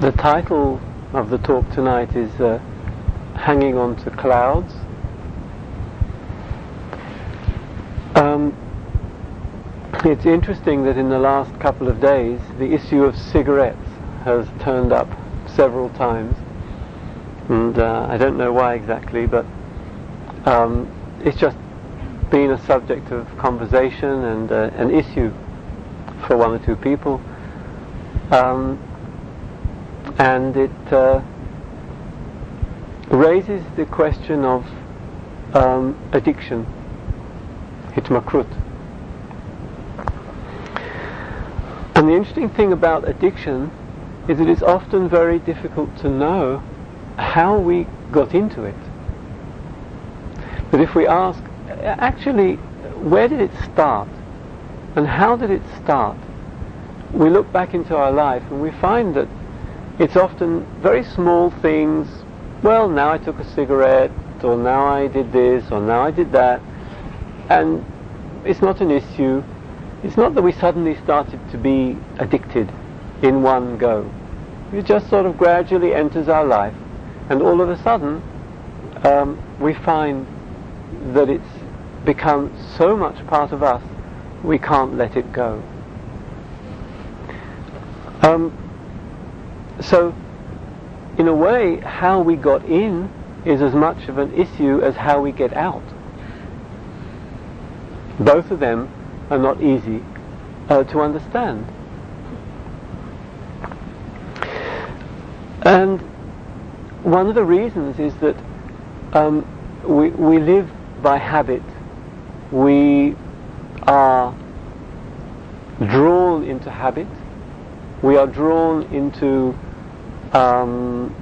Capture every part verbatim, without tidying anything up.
The title of the talk tonight is uh, Hanging On to Clouds. Um, it's interesting that in the last couple of days the issue of cigarettes has turned up several times, and uh, I don't know why exactly, but um, it's just been a subject of conversation and uh, an issue for one or two people. Um, and it uh, raises the question of um, addiction, hitmakrut. And the interesting thing about addiction is that it's often very difficult to know how we got into it. But if we ask, actually, where did it start? And how did it start? We look back into our life and we find that it's often very small things. Well, now I took a cigarette, or now I did this, or now I did that. And it's not an issue. It's not that we suddenly started to be addicted in one go. It just sort of gradually enters our life, and all of a sudden um, we find that it's become so much part of us we can't let it go. Um, so in a way, how we got in is as much of an issue as how we get out. Both of them are not easy uh, to understand. And one of the reasons is that um, we, we live by habit. We are drawn into habit. We are drawn into um,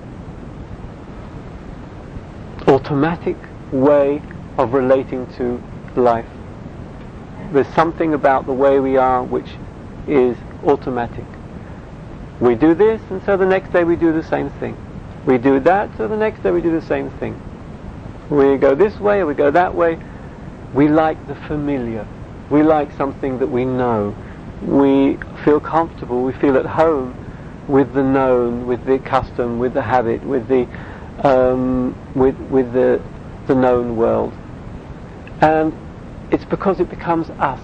automatic way of relating to life. There's something about the way we are which is automatic. We do this, and so the next day we do the same thing. We do that, so the next day we do the same thing. We go this way, or we go that way. We like the familiar. We like something that we know. We feel comfortable, we feel at home with the known, with the custom, with the habit, with the um, with with the the known world. And it's because it becomes us.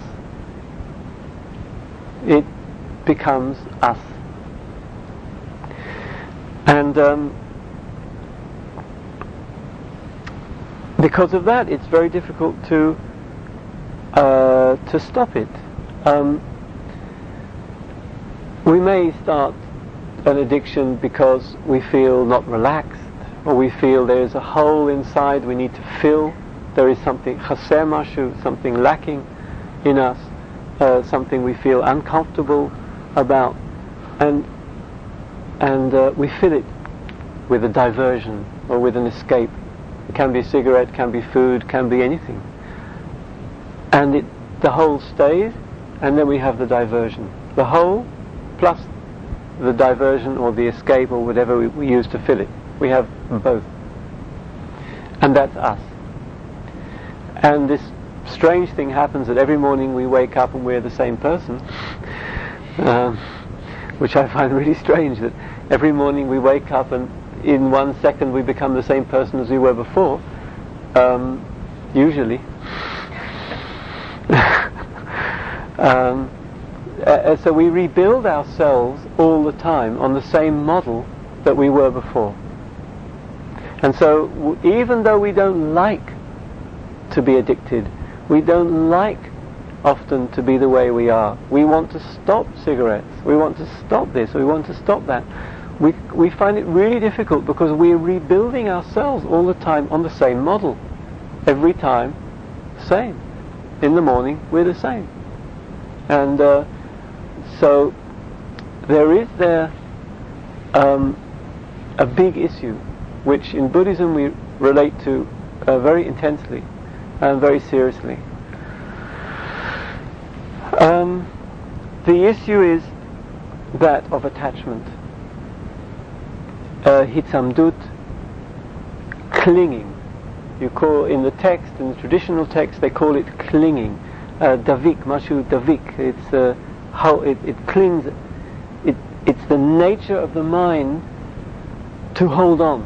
It becomes us. And um, because of that, it's very difficult to uh, to stop it. Um, we may start an addiction because we feel not relaxed, or we feel there is a hole inside we need to fill. There is something chaser mashu, something lacking in us, uh, something we feel uncomfortable about, and and uh, we fill it with a diversion or with an escape. It can be a cigarette, can be food, can be anything. And it, the hole stays, and then we have the diversion. The hole plus the diversion or the escape or whatever we, we use to fill it. We have both. And that's us. And this strange thing happens that every morning we wake up and we're the same person, um, which I find really strange, that every morning we wake up and in one second we become the same person as we were before, um, usually. um, uh, so we rebuild ourselves all the time on the same model that we were before. And so w- even though we don't like to be addicted, we don't like often to be the way we are, we want to stop cigarettes, we want to stop this, we want to stop that, we we find it really difficult because we're rebuilding ourselves all the time on the same model. Every time, same. In the morning, we're the same. And uh, so there is there um, a big issue which in Buddhism we relate to uh, very intensely and very seriously. Um, the issue is that of attachment. Uh, hitzamdut, clinging. You call in the text, in the traditional text, they call it clinging. Uh, davik, mashu davik. It's uh, how it, it clings. It it's the nature of the mind to hold on,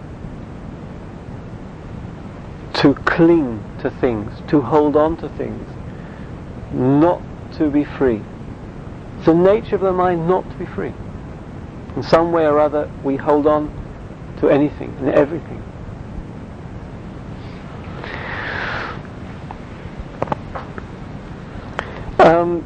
to cling to things, to hold on to things, not to be free. It's the nature of the mind not to be free. In some way or other, we hold on to anything and everything. Um,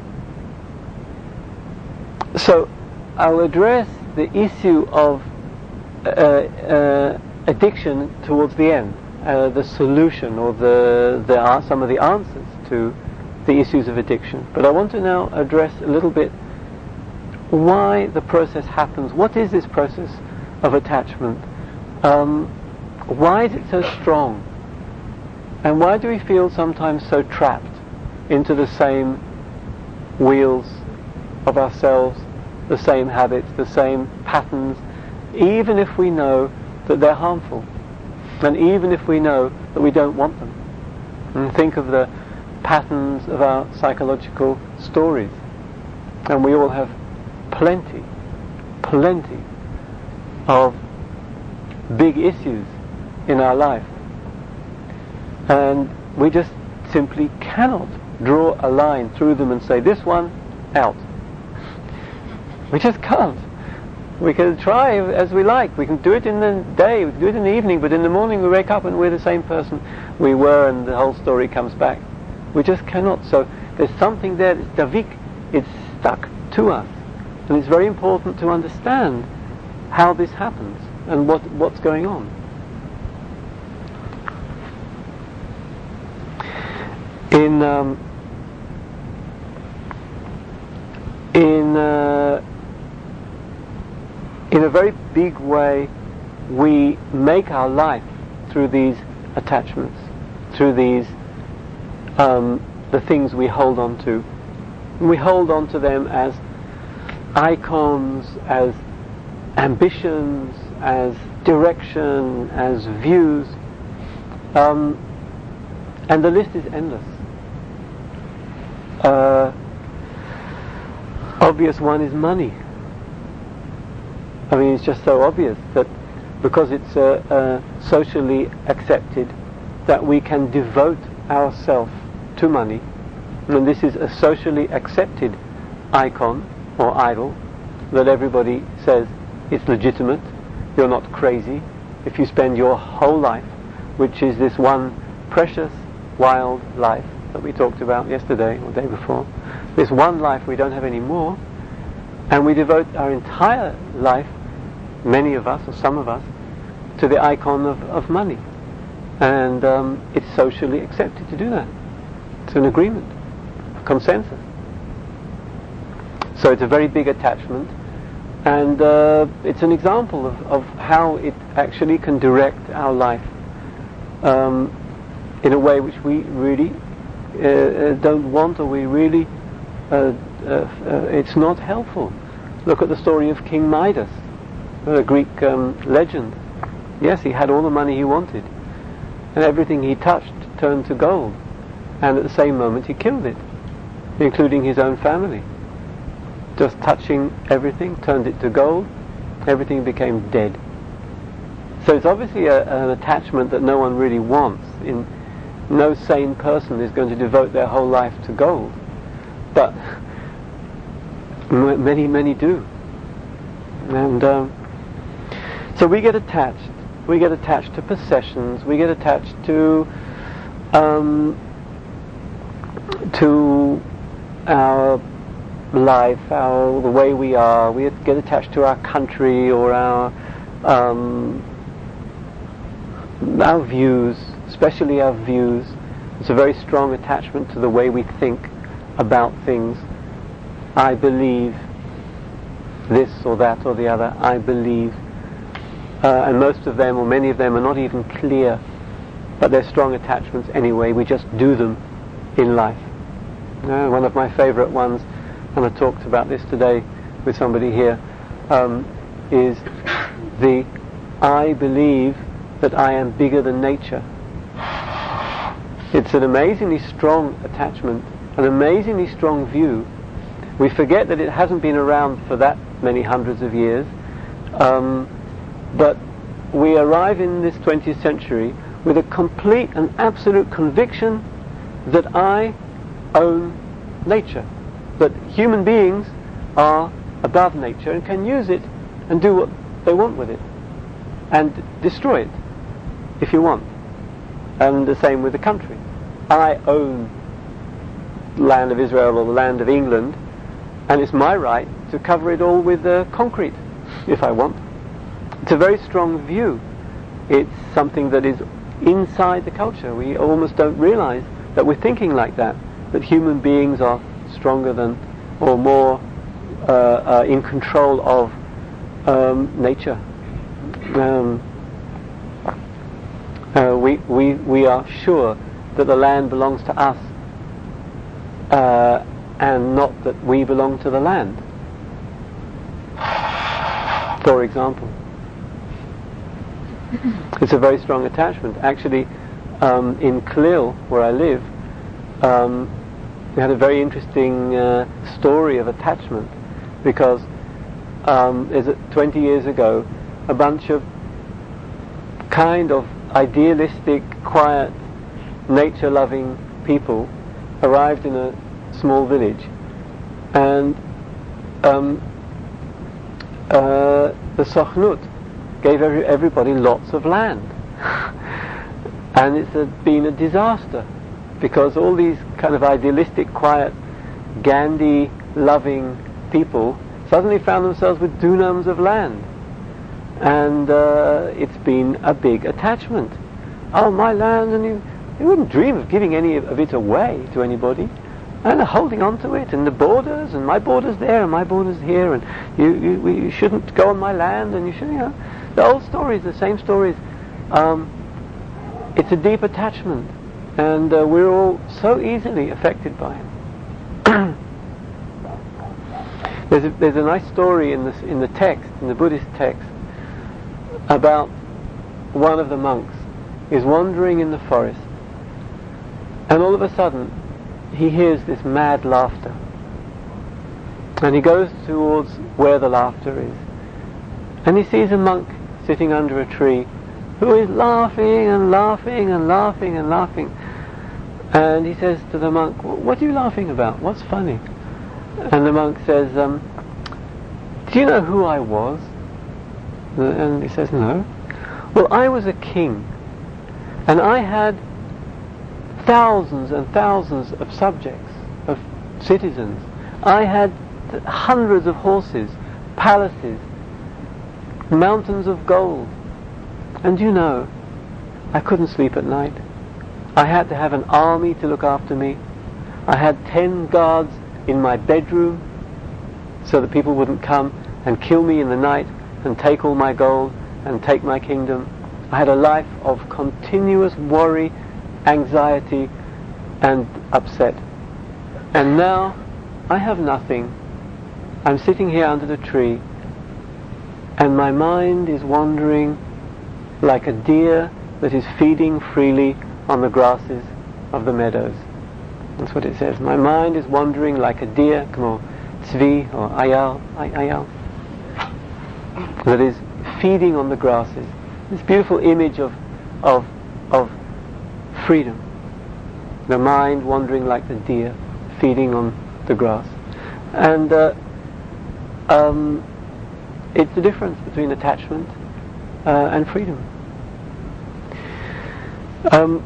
so, I'll address the issue of uh, uh, addiction towards the end, uh, the solution or the, the uh, some of the answers to the issues of addiction. But I want to now address a little bit why the process happens. What is this process of attachment? Um, why is it so strong? And why do we feel sometimes so trapped into the same wheels of ourselves, the same habits, the same patterns, even if we know that they're harmful, and even if we know that we don't want them? And think of the patterns of our psychological stories, and we all have plenty, plenty of big issues in our life, and we just simply cannot draw a line through them and say, this one, out. We just can't. We can try as we like. We can do it in the day, we can do it in the evening, but in the morning we wake up and we're the same person we were, and the whole story comes back. We just cannot. So there's something there that's davik, it's stuck to us. And it's very important to understand how this happens and what what's going on. In um, in uh, in a very big way, we make our life through these attachments, through these um, the things we hold on to. And we hold on to them as icons, as ambitions, as direction, as views, um, and the list is endless. Uh, obvious one is money. I mean, it's just so obvious that because it's uh, uh, socially accepted that we can devote ourselves to money, and this is a socially accepted icon or idol that everybody says it's legitimate, you're not crazy if you spend your whole life, which is this one precious wild life that we talked about yesterday or the day before, this one life we don't have any more, and we devote our entire life, many of us or some of us, to the icon of, of money. And um, it's socially accepted to do that. It's an agreement, a consensus. So it's a very big attachment, and uh, it's an example of, of how it actually can direct our life um, in a way which we really uh, don't want, or we really uh, uh, uh, it's not helpful. Look at the story of King Midas, a Greek um, legend. Yes, he had all the money he wanted, and everything he touched turned to gold, and at the same moment he killed it, including his own family. Just touching everything turned it to gold, everything became dead. So it's obviously a, an attachment that no one really wants. In, no sane person is going to devote their whole life to gold, but m- many, many do. And um, so we get attached. We get attached to possessions. We get attached to um, to our life, our the way we are. We get attached to our country or our um, our views, especially our views. It's a very strong attachment to the way we think about things. I believe this or that or the other. I believe. Uh, and most of them, or many of them, are not even clear, but they're strong attachments anyway. We just do them in life. Uh, one of my favourite ones, and I talked about this today with somebody here, um, is the I believe that I am bigger than nature. It's an amazingly strong attachment, an amazingly strong view. We forget that it hasn't been around for that many hundreds of years. Um, but we arrive in this twentieth century with a complete and absolute conviction that I own nature, that human beings are above nature and can use it and do what they want with it and destroy it if you want. And the same with the country. I own the land of Israel or the land of England, and it's my right to cover it all with uh, concrete if I want. It's a very strong view. It's something that is inside the culture. We almost don't realize that we're thinking like that, that human beings are stronger than or more uh, uh, in control of um, nature. Um, uh, we, we, we are sure that the land belongs to us uh, and not that we belong to the land, for example. It's a very strong attachment. Actually, um, in Klil, where I live, um, we had a very interesting uh, story of attachment, because um, is it twenty years ago, a bunch of kind of idealistic, quiet, nature-loving people arrived in a small village, and um, uh, the Sochnut gave every, everybody lots of land. And it's a, been a disaster, because all these kind of idealistic, quiet, Gandhi-loving people suddenly found themselves with dunams of land. And uh, it's been a big attachment. Oh, my land, and you, you wouldn't dream of giving any of, of it away to anybody. And they're holding on to it, and the borders, and my border's there, and my border's here, and you, you, you shouldn't go on my land, and you should, you know. The old stories, the same stories. Um, it's a deep attachment, and uh, we're all so easily affected by it. there's, a, there's a nice story in, this, in the text, in the Buddhist text, about one of the monks is wandering in the forest, and all of a sudden he hears this mad laughter, and he goes towards where the laughter is, and he sees a monk sitting under a tree who is laughing and laughing and laughing and laughing, and he says to the monk, "What are you laughing about? What's funny?" And the monk says, um, "Do you know who I was?" And he says, "No." "Well, I was a king, and I had thousands and thousands of subjects, of citizens. I had hundreds of horses, palaces, mountains of gold. And you know, I couldn't sleep at night. I had to have an army to look after me. I had ten guards in my bedroom so that people wouldn't come and kill me in the night and take all my gold and take my kingdom. I had a life of continuous worry, anxiety and upset. And now I have nothing. I'm sitting here under the tree, and my mind is wandering like a deer that is feeding freely on the grasses of the meadows." That's what it says. My mind is wandering like a deer, כמו צבי or ayal, ayal, that is feeding on the grasses. This beautiful image of of of freedom. The mind wandering like the deer, feeding on the grass. And uh, um, it's the difference between attachment uh, and freedom. Um,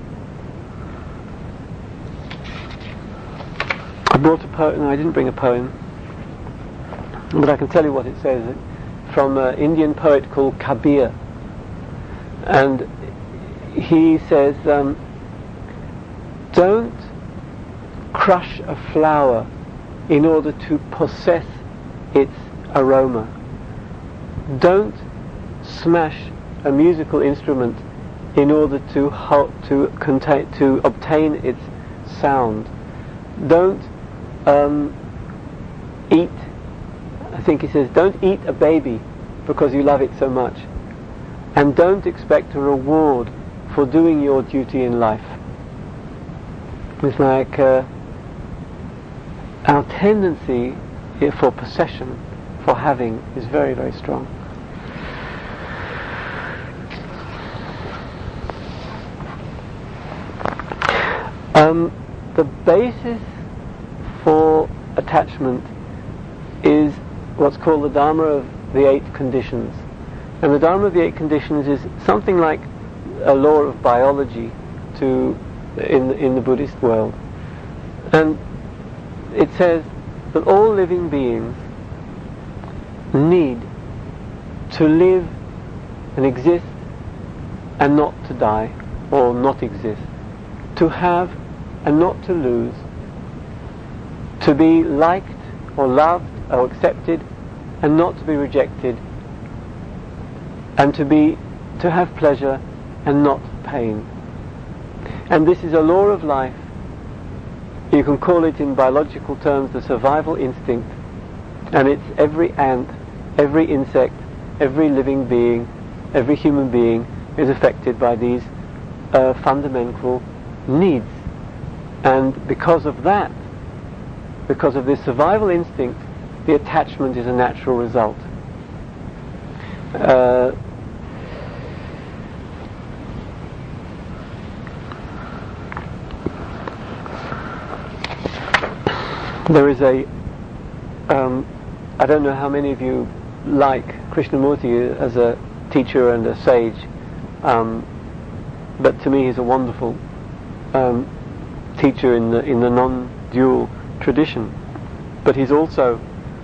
I brought a poem. No, I didn't bring a poem, but I can tell you what it says. From an Indian poet called Kabir, and he says, um, "Don't crush a flower in order to possess its aroma. Don't smash a musical instrument in order to ho- to contain to obtain its sound. Don't um, eat." I think he says, "Don't eat a baby because you love it so much, and don't expect a reward for doing your duty in life." It's like uh, our tendency here for possession for having is very, very strong. Um, the basis for attachment is what's called the Dharma of the Eight Conditions. And the Dharma of the Eight Conditions is something like a law of biology to in in the Buddhist world. And it says that all living beings need to live and exist and not to die or not exist, to have and not to lose, to be liked or loved or accepted and not to be rejected, and to be to have pleasure and not pain. And this is a law of life. You can call it in biological terms the survival instinct, and it's every ant, every insect, every living being, every human being is affected by these uh, fundamental needs. And because of that, because of this survival instinct, the attachment is a natural result. Uh, there is a um, I don't know how many of you like Krishnamurti as a teacher and a sage, um, but to me he's a wonderful um, teacher in the in the non-dual tradition. But he's also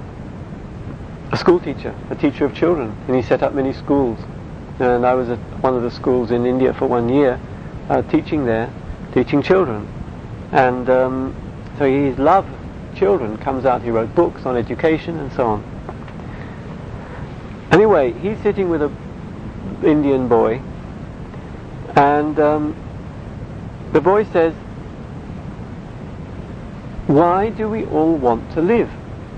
a school teacher, a teacher of children, and he set up many schools. And I was at one of the schools in India for one year, uh, teaching there, teaching children. And um, so his love of children comes out. He wrote books on education and so on. Anyway, he's sitting with a Indian boy, and um, the boy says, "Why do we all want to live?"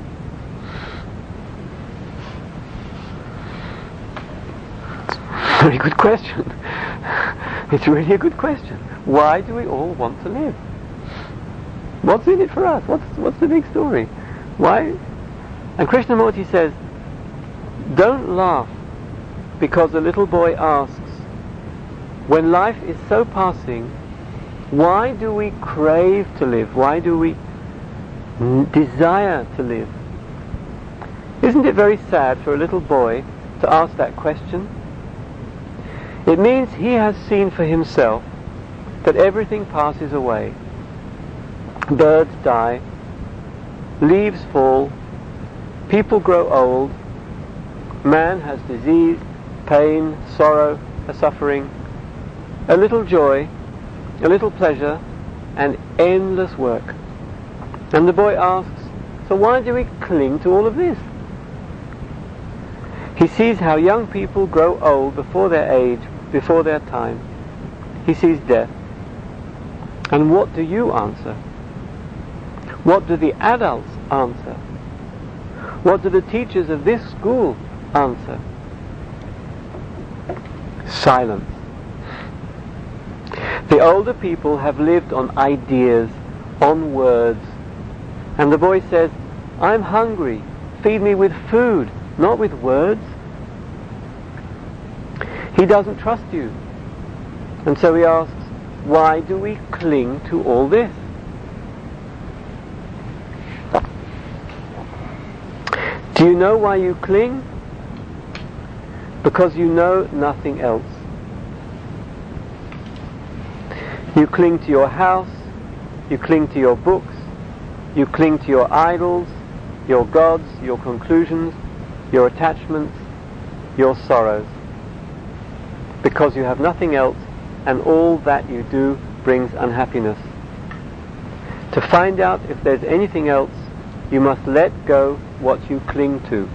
Very good question. It's really a good question. Why do we all want to live? What's in it for us? What's what's the big story? Why? And Krishnamurti says, don't laugh because the little boy asks, when life is so passing, why do we crave to live? Why do we n- desire to live? Isn't it very sad for a little boy to ask that question? It means he has seen for himself that everything passes away. Birds die, leaves fall, people grow old, man has disease, pain, sorrow, a suffering, a little joy, a little pleasure, and endless work. And the boy asks, so why do we cling to all of this? He sees how young people grow old before their age, before their time. He sees death. And what do you answer? What do the adults answer? What do the teachers of this school answer? Silence. The older people have lived on ideas, on words. And the boy says, I'm hungry, feed me with food, not with words. He doesn't trust you. And so he asks, why do we cling to all this? Do you know why you cling? Because you know nothing else. You cling to your house, you cling to your books, you cling to your idols, your gods, your conclusions, your attachments, your sorrows. Because you have nothing else, and all that you do brings unhappiness. To find out if there's anything else, you must let go what you cling to.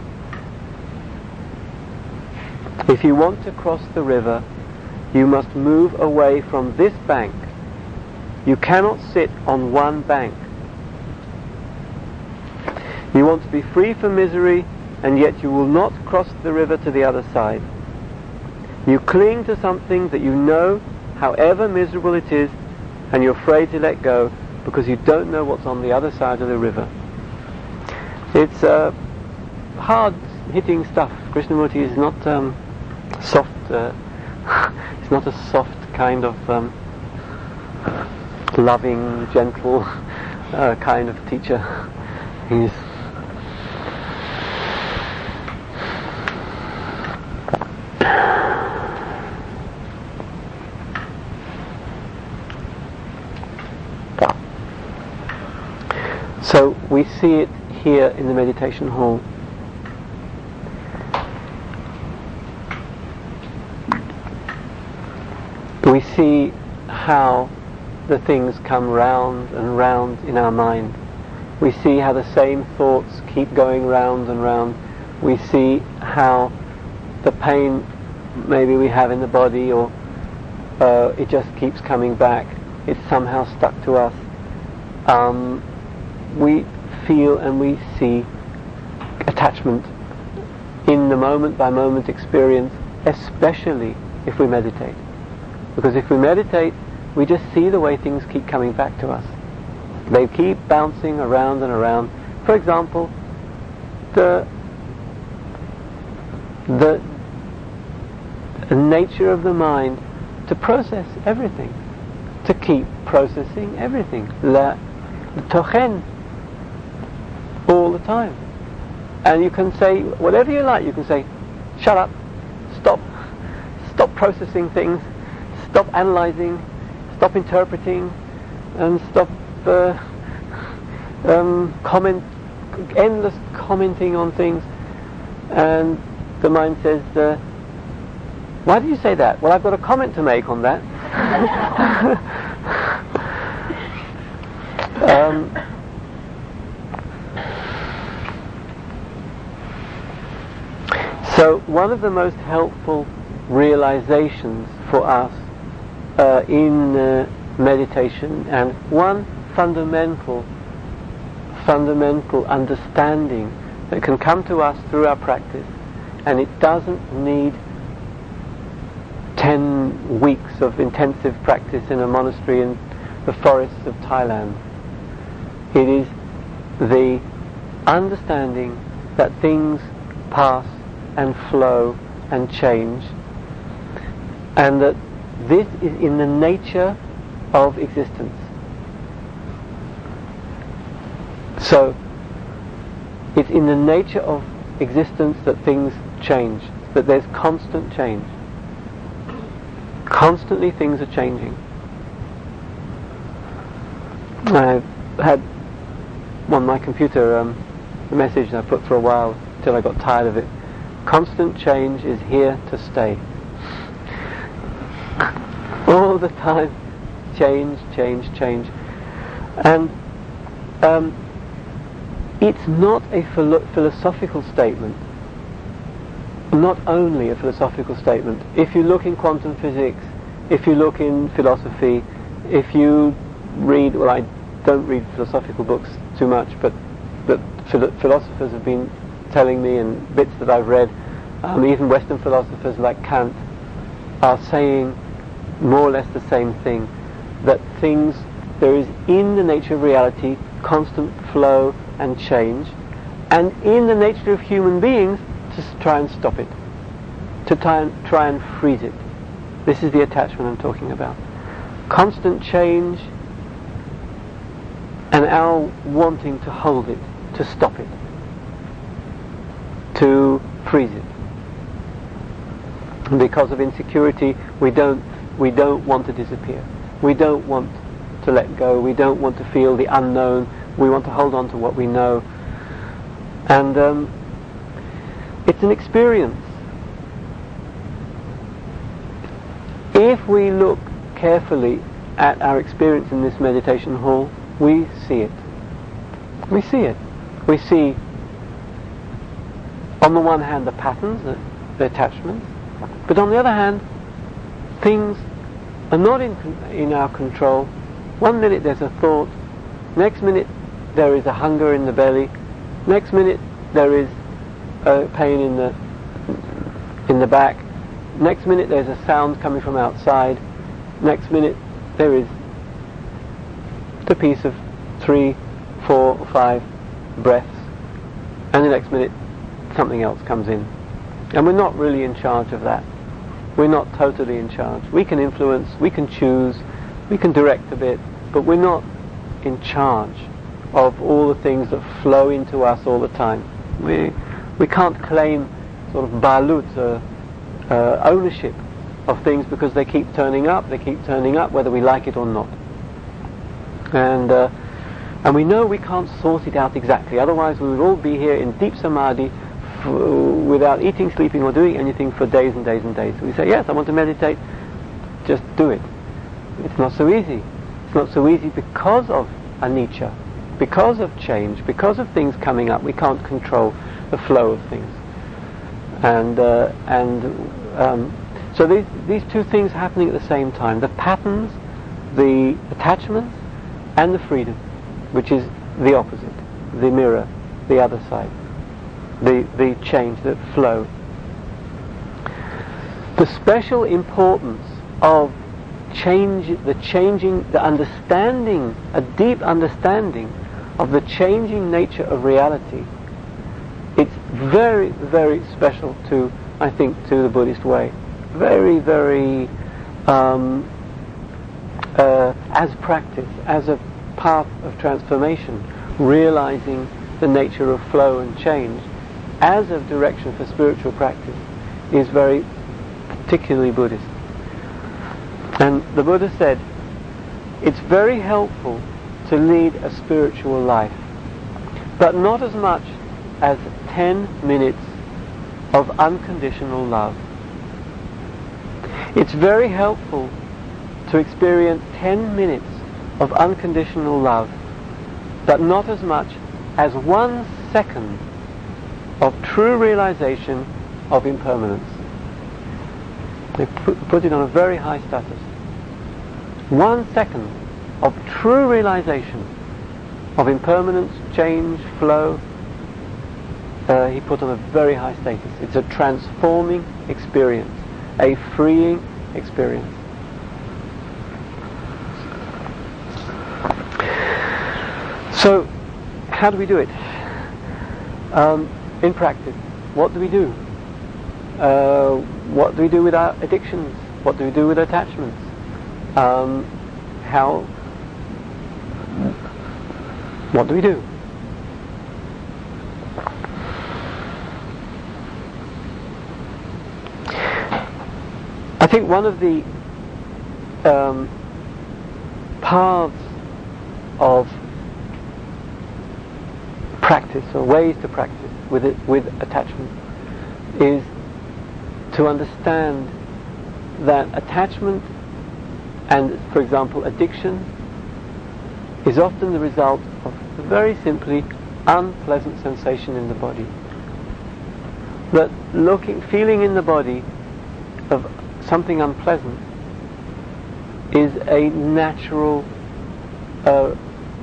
If you want to cross the river, you must move away from this bank. You cannot sit on one bank. You want to be free from misery, and yet you will not cross the river to the other side. You cling to something that you know, however miserable it is, and you're afraid to let go because you don't know what's on the other side of the river. It's uh, hard hitting stuff. Krishnamurti is not um, soft, uh, it's not a soft kind of um, loving, gentle uh, kind of teacher. He's so we see it here in the meditation hall. We see how the things come round and round in our mind. We see how the same thoughts keep going round and round. We see how the pain maybe we have in the body, or uh, it just keeps coming back. It's somehow stuck to us. Um, we feel and we see attachment in the moment by moment experience, especially if we meditate. Because if we meditate, we just see the way things keep coming back to us. They keep bouncing around and around. For example, the the nature of the mind to process everything, to keep processing everything, la tochen, all the time. And you can say whatever you like. You can say, shut up, stop, stop processing things, stop analyzing, stop interpreting, and stop uh, um, comment, endless commenting on things. And the mind says, uh, why did you say that? Well, I've got a comment to make on that. um, so one of the most helpful realizations for us uh, in uh, meditation, and one fundamental fundamental understanding that can come to us through our practice, and it doesn't need ten weeks of intensive practice in a monastery in the forests of Thailand. It is the understanding that things pass and flow and change, and that this is in the nature of existence. So it's in the nature of existence that things change, that there's constant change. Constantly things are changing. I had on my computer um, a message I put for a while till I got tired of it. Constant change is here to stay. All the time, change, change, change. And um, it's not a philo- philosophical statement. Not only a philosophical statement. If you look in quantum physics, if you look in philosophy, if you read, well, I don't read philosophical books too much, but but philo- philosophers have been telling me, and bits that I've read, um, even Western philosophers like Kant are saying more or less the same thing, that things, there is in the nature of reality constant flow and change, and in the nature of human beings to try and stop it, to try and, try and freeze it. This is the attachment I'm talking about. Constant change and our wanting to hold it, to stop it, to freeze it. And because of insecurity, we don't we don't want to disappear. We don't want to let go. We don't want to feel the unknown. We want to hold on to what we know. And um, it's an experience. If we look carefully at our experience in this meditation hall, we see it. We see it. We see, on the one hand, the patterns, the, the attachments, but on the other hand, things are not in, in our control. One minute there's a thought, next minute there is a hunger in the belly, next minute there is a pain in the in the back, next minute there's a sound coming from outside, next minute there is a piece of three, four, or five breaths, and the next minute something else comes in. And we're not really in charge of that. We're not totally in charge. We can influence, we can choose, we can direct a bit, but we're not in charge of all the things that flow into us all the time. We we can't claim sort of balut, uh, uh, ownership of things, because they keep turning up, they keep turning up whether we like it or not. And uh, and we know we can't sort it out exactly, otherwise we would all be here in deep samadhi f- without eating, sleeping or doing anything for days and days and days. We say, yes, I want to meditate, just do it. It's not so easy. It's not so easy because of anicca, because of change, because of things coming up. We can't control the flow of things. And uh, and um, so these, these two things happening at the same time, the patterns, the attachments, and the freedom, which is the opposite, the mirror, the other side, the, the change, the flow. The special importance of change, the changing, the understanding, a deep understanding of the changing nature of reality, it's very, very special to, I think, to the Buddhist way. Very, very, um, uh, as practice, as a path of transformation, realizing the nature of flow and change as a direction for spiritual practice is very particularly Buddhist. And the Buddha said, it's very helpful to lead a spiritual life, but not as much as ten minutes of unconditional love. It's very helpful to experience ten minutes of unconditional love, but not as much as one second of true realization of impermanence. They put, put it on a very high status. One second of true realization of impermanence, change, flow, uh, he put on a very high status. It's a transforming experience, a freeing experience. So, how do we do it? Um, in practice, what do we do? Uh, what do we do with our addictions? What do we do with attachments? Um, how? What do we do? I think one of the um, paths of practice, or ways to practice with it, with attachment, is to understand that attachment and, for example, addiction is often the result of very simply unpleasant sensation in the body. That looking, feeling in the body of something unpleasant is a natural uh,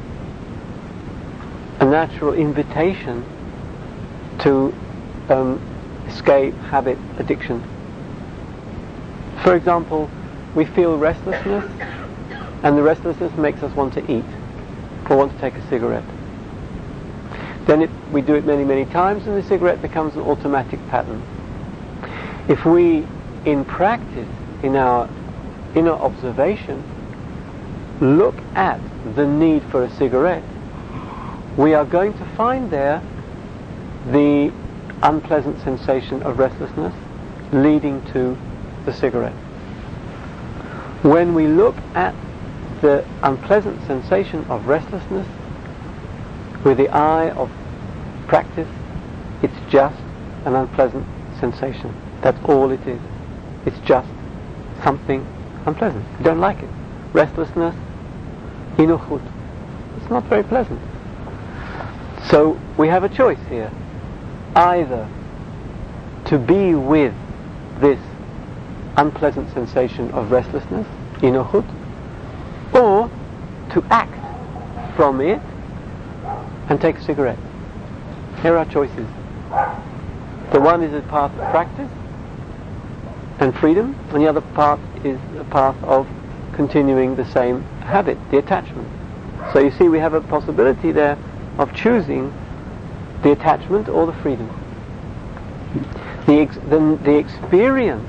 a natural invitation to um, escape, habit, addiction. For example, we feel restlessness, and the restlessness makes us want to eat or want to take a cigarette. Then it, we do it many, many times, and the cigarette becomes an automatic pattern. If we, in practice, in our inner observation, look at the need for a cigarette, we are going to find there the unpleasant sensation of restlessness leading to the cigarette. When we look at the unpleasant sensation of restlessness with the eye of practice, it's just an unpleasant sensation. That's all it is. It's just something unpleasant. You don't like it. Restlessness, inochut. It's not very pleasant. So we have a choice here. Either to be with this unpleasant sensation of restlessness, inochut, or to act from it and take a cigarette. Here are choices. The one is a path of practice and freedom, and the other path is a path of continuing the same habit, the attachment. So you see, we have a possibility there of choosing the attachment or the freedom. The, ex- the, the experience,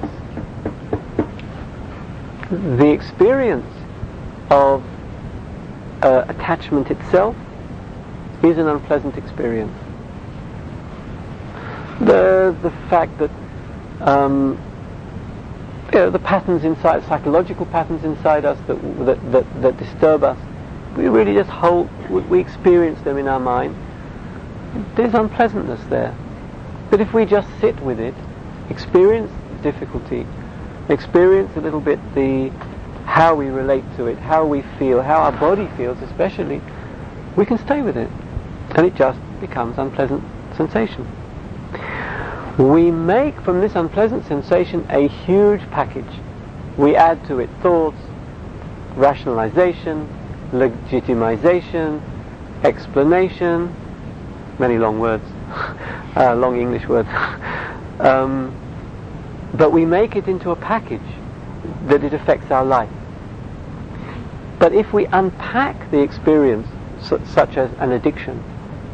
the experience of uh, attachment itself is an unpleasant experience. The the fact that um, you know, the patterns inside, psychological patterns inside us that that, that that disturb us, we really just hold, we experience them in our mind. There's unpleasantness there. But if we just sit with it, experience the difficulty, experience a little bit the how we relate to it, how we feel, how our body feels especially, we can stay with it. And it just becomes unpleasant sensation. We make from this unpleasant sensation a huge package. We add to it thoughts, rationalization, legitimization, explanation, many long words, uh, long English words. um, but we make it into a package that it affects our life. But if we unpack the experience, su- such as an addiction,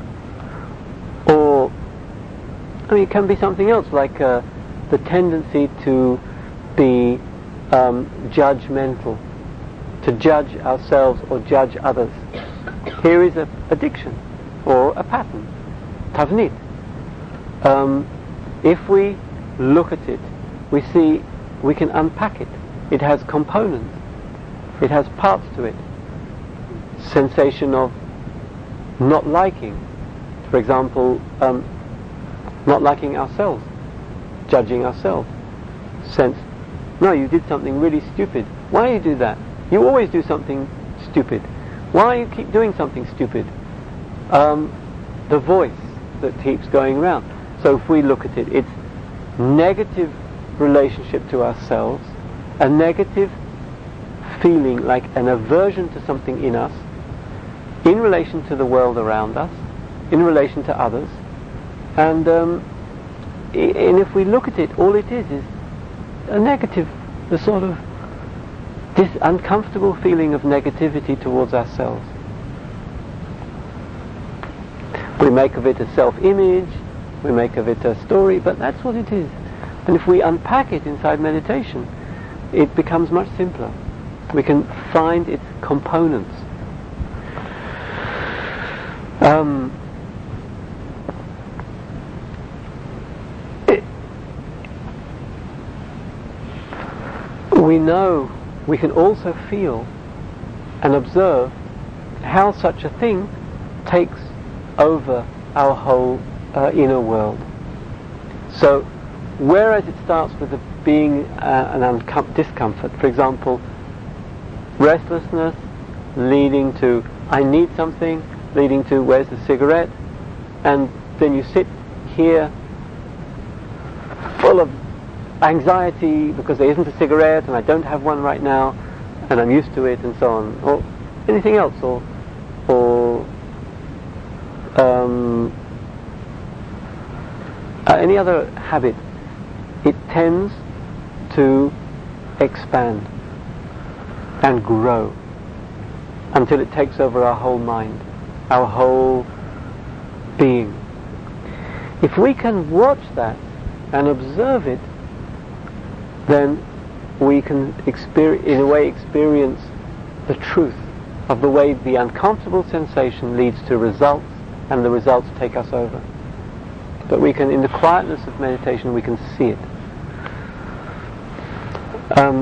or I mean, it can be something else, like uh, the tendency to be um, judgmental, to judge ourselves or judge others. Here is an addiction, or a pattern, tavnit. Um, if we look at it, we see we can unpack it. It has components. It has parts to it. Sensation of not liking, for example, um, not liking ourselves, judging ourselves. Sense, no, you did something really stupid. Why do you do that? You always do something stupid. Why do you keep doing something stupid? Um, the voice that keeps going around. So if we look at it, it's negative relationship to ourselves, a negative feeling like an aversion to something in us, in relation to the world around us, in relation to others. And, um, I- and if we look at it, all it is is a negative, the sort of this uncomfortable feeling of negativity towards ourselves. We make of it a self-image, we make of it a story, but that's what it is. And if we unpack it inside meditation, it becomes much simpler. We can find its components. Um, it, we know, we can also feel and observe how such a thing takes over our whole uh, inner world. So, whereas it starts with the being uh, an uncom- discomfort, for example, restlessness leading to I need something, leading to where's the cigarette, and then you sit here full of anxiety because there isn't a cigarette and I don't have one right now and I'm used to it and so on, or anything else, or or um, uh, any other habit. It tends to expand and grow until it takes over our whole mind, our whole being. If we can watch that and observe it, then we can experience, in a way experience the truth of the way the uncomfortable sensation leads to results, and the results take us over. But we can, in the quietness of meditation, we can see it. Um,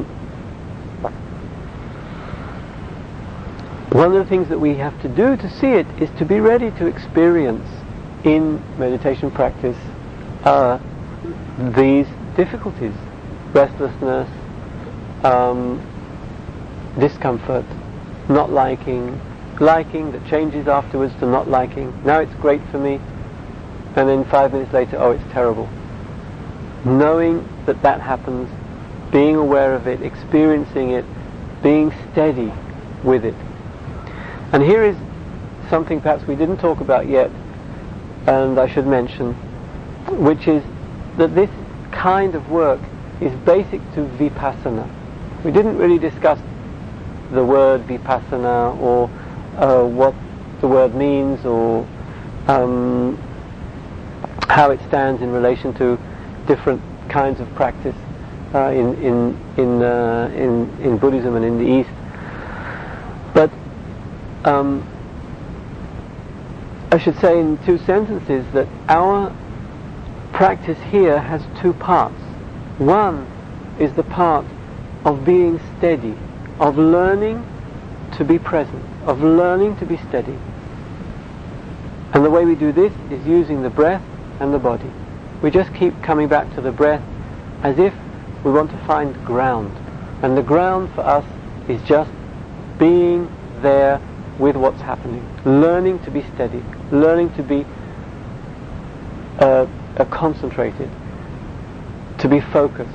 one of the things that we have to do to see it is to be ready to experience in meditation practice uh, these difficulties, restlessness, um, discomfort, not liking, liking that changes afterwards to not liking. Now it's great for me, and then five minutes later, oh, it's terrible. Knowing that that happens, being aware of it, experiencing it, being steady with it. And here is something perhaps we didn't talk about yet, and I should mention, which is that this kind of work is basic to vipassana. We didn't really discuss the word vipassana, or uh, what the word means, or um, how it stands in relation to different kinds of practice uh, in in in, uh, in in Buddhism and in the East. But um, I should say in two sentences that our practice here has two parts. One is the part of being steady, of learning to be present, of learning to be steady. And the way we do this is using the breath and the body. We just keep coming back to the breath as if we want to find ground. And the ground for us is just being there with what's happening, learning to be steady, learning to be uh, uh, concentrated, to be focused,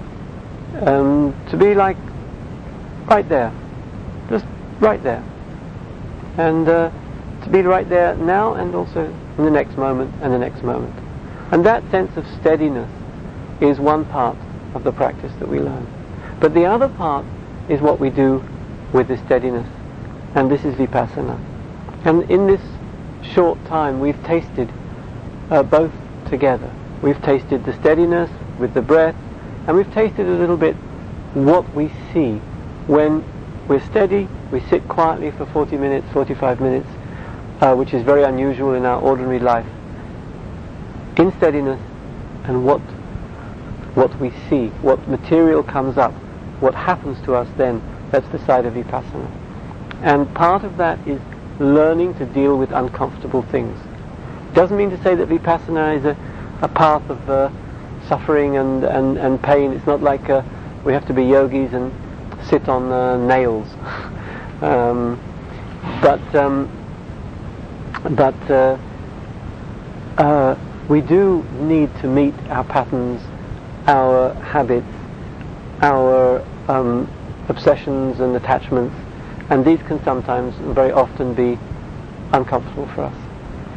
um, to be like right there, just right there, and uh, to be right there now and also in the next moment and the next moment. And that sense of steadiness is one part of the practice that we learn. But the other part is what we do with the steadiness, and this is vipassana. And in this short time we've tasted uh, both together. We've tasted the steadiness with the breath, and we've tasted a little bit what we see when we're steady. We sit quietly for forty minutes, forty-five minutes, uh, which is very unusual in our ordinary life, in steadiness, and what what we see, what material comes up, what happens to us then. That's the side of vipassana. And part of that is learning to deal with uncomfortable things. Doesn't mean to say that vipassana is a, a path of uh, suffering and, and, and pain. It's not like uh, we have to be yogis and sit on uh, nails. um, but um, but uh, uh, we do need to meet our patterns, our habits, our um, obsessions and attachments, and these can sometimes and very often be uncomfortable for us.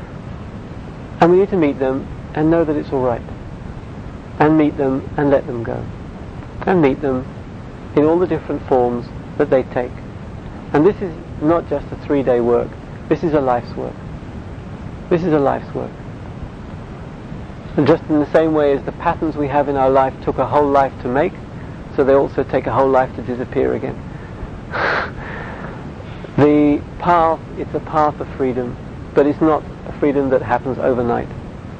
And we need to meet them and know that it's all right, and meet them and let them go, and meet them in all the different forms that they take. And this is not just a three-day work. This is a life's work. This is a life's work. And just in the same way as the patterns we have in our life took a whole life to make, so they also take a whole life to disappear again. The path, it's a path of freedom, but it's not a freedom that happens overnight.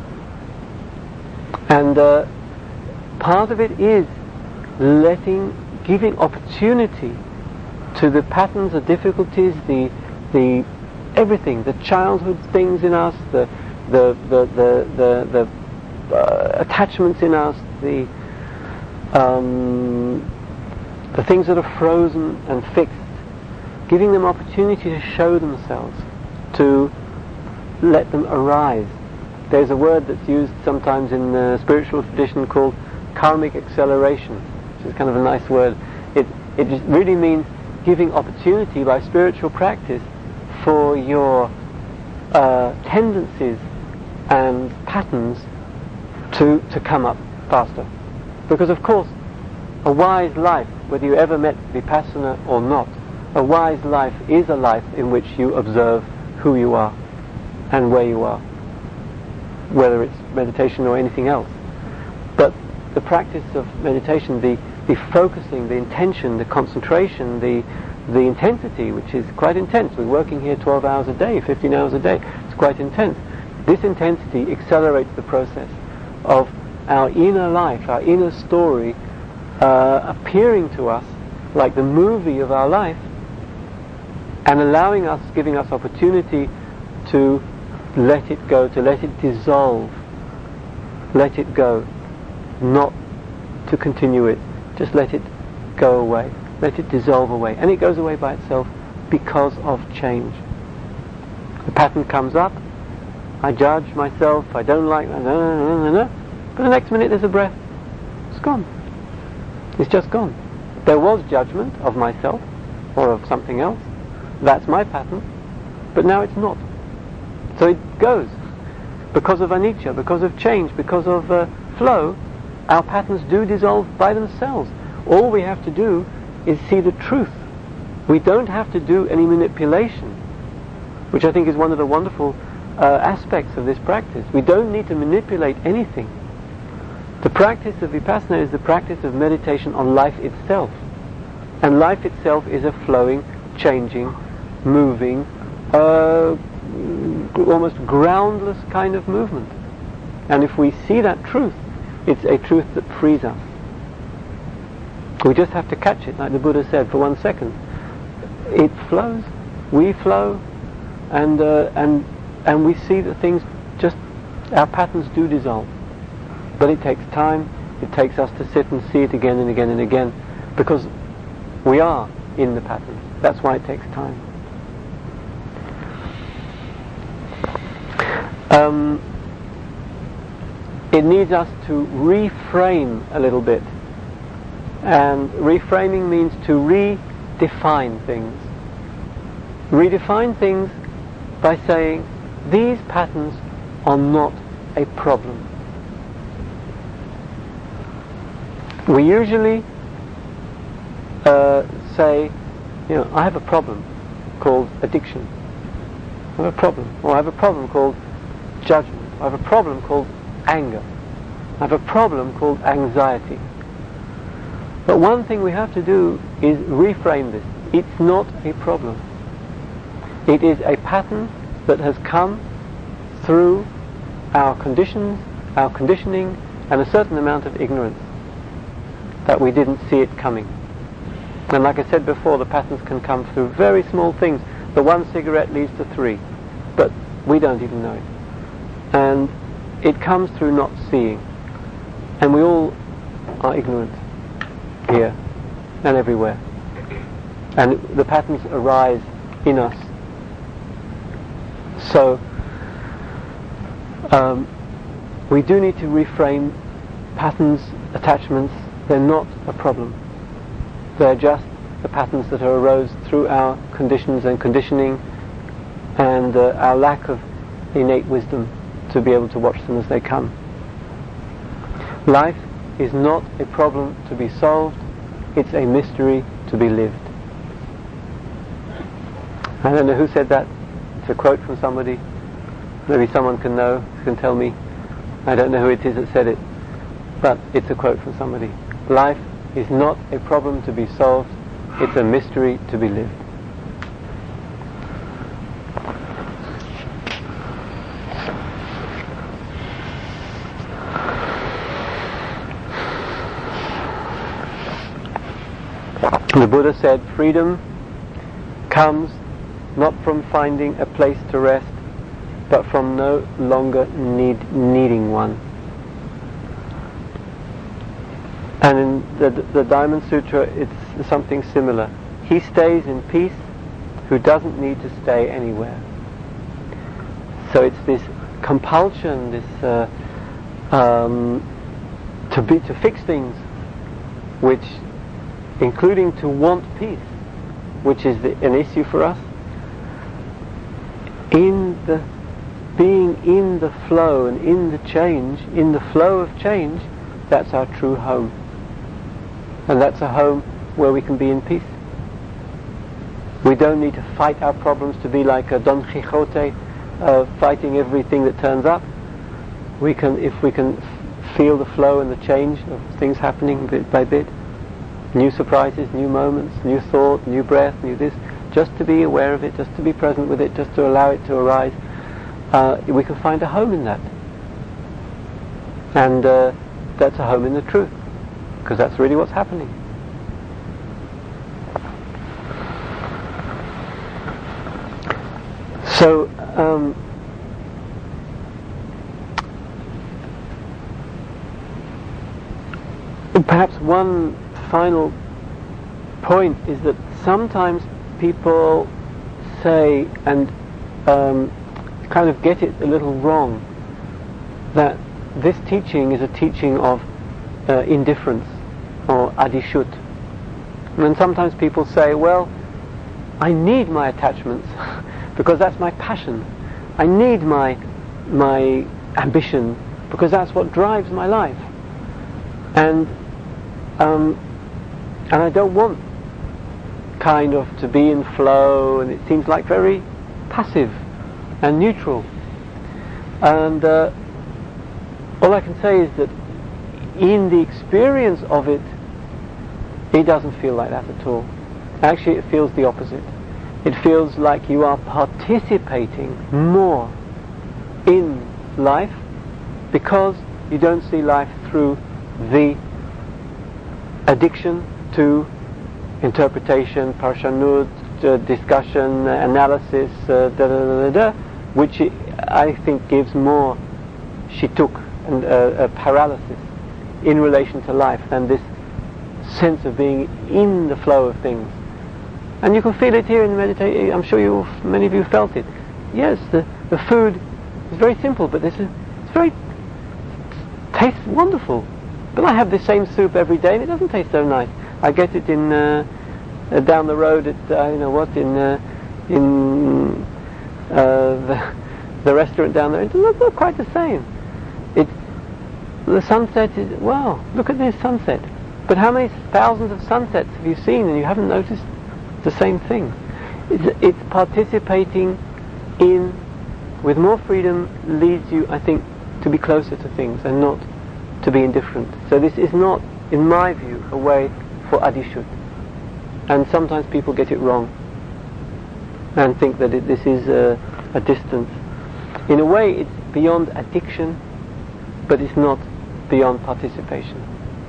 And uh, part of it is letting, giving opportunity to the patterns, the difficulties, the the everything, the childhood things in us, the the the the the, the uh, attachments in us, the um, the things that are frozen and fixed, giving them opportunity to show themselves, to let them arise. There's a word that's used sometimes in the spiritual tradition called karmic acceleration, which is kind of a nice word. It it just really means giving opportunity by spiritual practice for your uh, tendencies and patterns to to come up faster. Because of course, a wise life, whether you ever met vipassana or not, a wise life is a life in which you observe who you are and where you are, whether it's meditation or anything else. But the practice of meditation, the, the focusing, the intention, the concentration, the the intensity, which is quite intense. We're working here twelve hours a day, fifteen hours a day. It's quite intense. This intensity accelerates the process of our inner life, our inner story uh, appearing to us like the movie of our life, and allowing us, giving us opportunity to let it go, to let it dissolve, let it go, not to continue it, just let it go away, let it dissolve away. And it goes away by itself because of change. The pattern comes up, I judge myself, I don't like, no, no, no, no, no. But the next minute there's a breath, it's gone. It's just gone. There was judgment of myself or of something else, that's my pattern, but now it's not. So it goes. Because of anicca, because of change, because of uh, flow, our patterns do dissolve by themselves. All we have to do is see the truth. We don't have to do any manipulation, which I think is one of the wonderful uh, aspects of this practice. We don't need to manipulate anything. The practice of Vipassana is the practice of meditation on life itself. And life itself is a flowing, changing, moving, uh, almost groundless kind of movement. And if we see that truth, it's a truth that frees us. We just have to catch it, like the Buddha said, for one second. It flows, we flow, and uh, and and we see that things just, our patterns do dissolve. But it takes time, it takes us to sit and see it again and again and again, because we are in the patterns. That's why it takes time. Um, it needs us to reframe a little bit. And reframing means to redefine things. Redefine things by saying, these patterns are not a problem. We usually uh, say, you know, I have a problem called addiction. I have a problem. Or I have a problem called judgment. I have a problem called anger. I have a problem called anxiety. But one thing we have to do is reframe this. It's not a problem. It is a pattern that has come through our conditions, our conditioning, and a certain amount of ignorance that we didn't see it coming. And like I said before, the patterns can come through very small things. The one cigarette leads to three, but we don't even know it. And it comes through not seeing. And we all are ignorant here and everywhere. And the patterns arise in us. So um, we do need to reframe patterns, attachments. They're not a problem. They're just the patterns that arose through our conditions and conditioning, and uh, our lack of innate wisdom to be able to watch them as they come. Life is not a problem to be solved, it's a mystery to be lived. I don't know who said that. It's a quote from somebody. Maybe someone can know, can tell me. I don't know who it is that said it, but it's a quote from somebody. Life is not a problem to be solved, it's a mystery to be lived. The Buddha said, freedom comes not from finding a place to rest, but from no longer need, needing one. And in the, the Diamond Sutra, it's something similar. He stays in peace who doesn't need to stay anywhere. So it's this compulsion, this uh, um, to be to fix things, which, including to want peace, which is the, an issue for us. In the being in the flow and in the change, in the flow of change, that's our true home. And that's a home where we can be in peace. We don't need to fight our problems to be like a Don Quixote, uh, fighting everything that turns up. We can, if we can f- feel the flow and the change of things happening bit by bit, new surprises, new moments, new thought, new breath, new this, just to be aware of it, just to be present with it, just to allow it to arise, uh, we can find a home in that. And uh, that's a home in the truth, because that's really what's happening. So, um, perhaps one final point is that sometimes people say, and um, kind of get it a little wrong, that this teaching is a teaching of uh, indifference or adishut. And then sometimes people say, well, I need my attachments because that's my passion. I need my my ambition because that's what drives my life. And um, and I don't want kind of to be in flow, and it seems like very passive and neutral. And uh, all I can say is that in the experience of it, it doesn't feel like that at all. Actually, it feels the opposite. It feels like you are participating more in life, because you don't see life through the addiction to interpretation, parshanut, uh, discussion, uh, analysis, uh, da, da, da, da, da, which I think gives more shittuk and uh, a paralysis in relation to life than this sense of being in the flow of things. And you can feel it here in the meditation. I'm sure you, many of you felt it. Yes, the, the food is very simple, but this is, it's very, tastes wonderful. But I have the same soup every day and it doesn't taste so nice. I get it in uh, uh, down the road at, uh, you know what, in uh, in uh, the, the restaurant down there. It's not, not quite the same. It, the sunset is, wow, look at this sunset. But how many thousands of sunsets have you seen and you haven't noticed the same thing? It's, it's participating in, with more freedom, leads you, I think, to be closer to things and not to be indifferent. So this is not, in my view, a way for adishut. And sometimes people get it wrong and think that it, this is a, a distance. In a way, it's beyond addiction, but it's not beyond participation.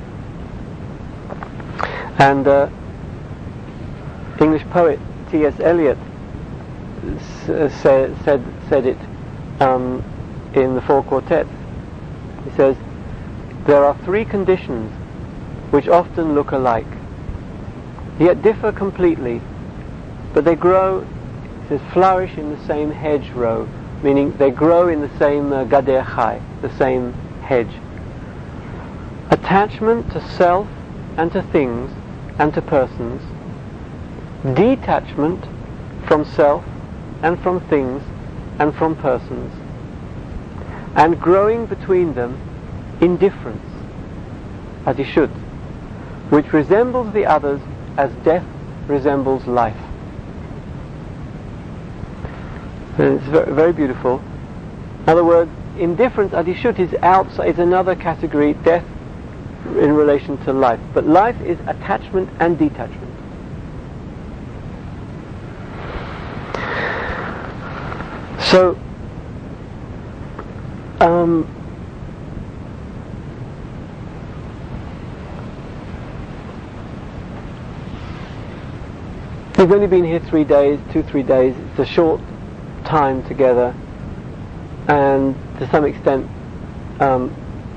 And uh, English poet T S Eliot s- uh, said, said said it um, in the Four Quartets. He says, "There are three conditions which often look alike, yet differ completely, but they grow," he says, "flourish in the same hedgerow," meaning they grow in the same uh, gader chai, the same hedge. Attachment to self and to things and to persons, detachment from self and from things and from persons, and growing between them indifference, adishut, which resembles the others as death resembles life. And it's very, very beautiful. In other words, indifference, adishut, is outside, is another category, death in relation to life. But life is attachment and detachment. So, um, we've only been here three days, two, three days. It's a short time together, and to some extent, um,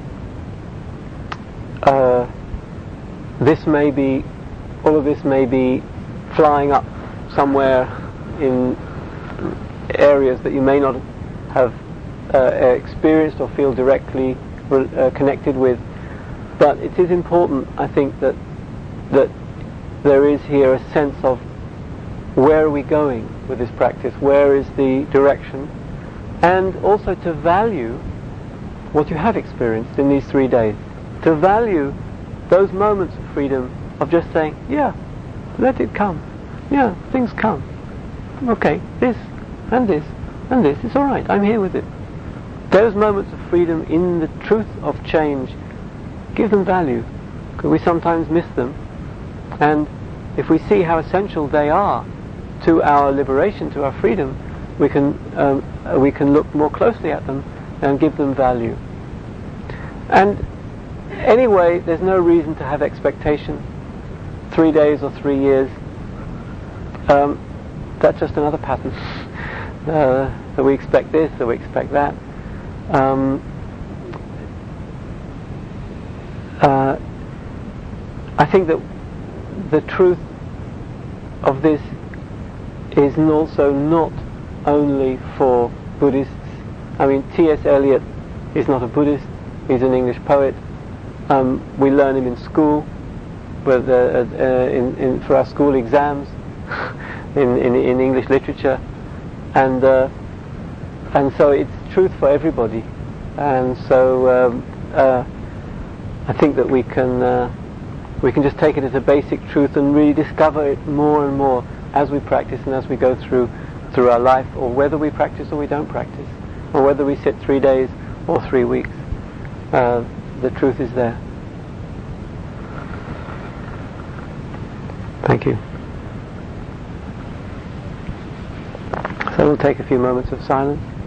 uh, this may be, all of this may be flying up somewhere in areas that you may not have uh, experienced or feel directly uh, connected with. But it is important, I think, that that there is here a sense of where are we going with this practice, where is the direction, and also to value what you have experienced in these three days. To value those moments of freedom of just saying, yeah, let it come. Yeah, things come. Okay, this and this and this, it's alright, I'm here with it. Those moments of freedom in the truth of change, give them value, because we sometimes miss them. And if we see how essential they are to our liberation, to our freedom, we can um, uh, we can look more closely at them and give them value. And anyway, there's no reason to have expectation. Three days or three years, um, that's just another pattern. Uh, that we expect this, that we expect that. Um, uh, I think that the truth of this is also not only for Buddhists. I mean, T S Eliot is not a Buddhist, he's an English poet. Um, we learn him in school, with, uh, uh, in, in, for our school exams, in, in, in English literature. And uh, and so it's truth for everybody. And so um, uh, I think that we can uh, we can just take it as a basic truth and really discover it more and more as we practice and as we go through through our life, or whether we practice or we don't practice, or whether we sit three days or three weeks. Uh, the truth is there. So we'll take a few moments of silence.